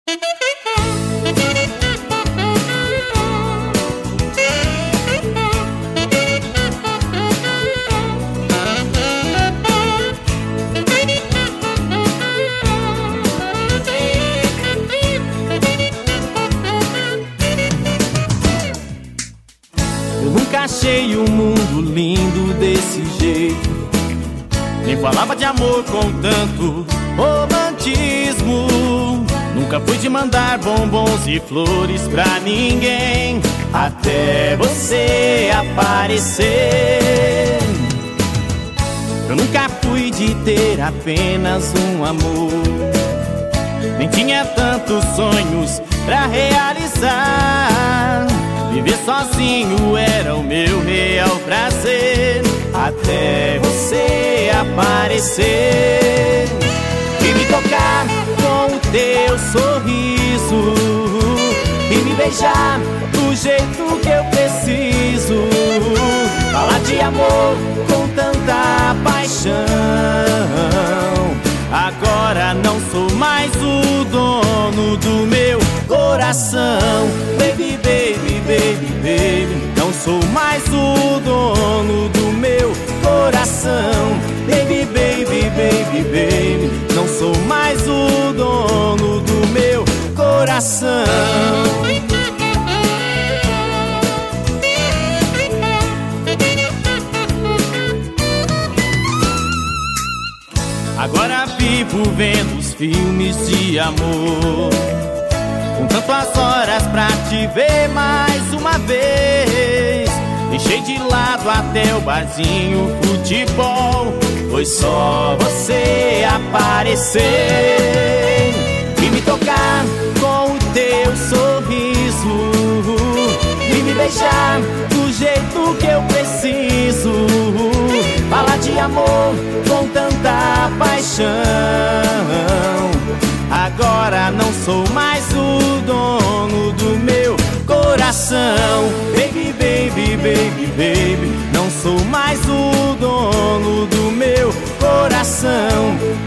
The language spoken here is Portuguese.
Eu nunca achei um mundo lindo desse jeito, nem falava de amor com tanto romantismo. Nunca fui de mandar bombons e flores pra ninguém, até você aparecer. Eu nunca fui de ter apenas um amor, nem tinha tantos sonhos pra realizar. Viver sozinho era o meu real prazer, até você aparecer e me tocar com o teu sorriso e me beijar do jeito que eu preciso. Falar de amor com tanta paixão. Agora não sou mais o dono do meu coração. Baby, baby, baby, baby, não sou mais o dono do meu coração. Baby, baby, baby, baby, não sou mais o dono do meu coração. Agora vivo vendo os filmes de amor, com tantas horas pra te ver mais uma vez. Deixei de lado até o barzinho, futebol, foi só você aparecer e me tocar com o teu sorriso e me beijar do jeito que eu preciso. Falar de amor com tanta paixão. Agora não sou mais o dono do meu coração. Baby, baby, baby, baby, não sou mais o dono do meu coração.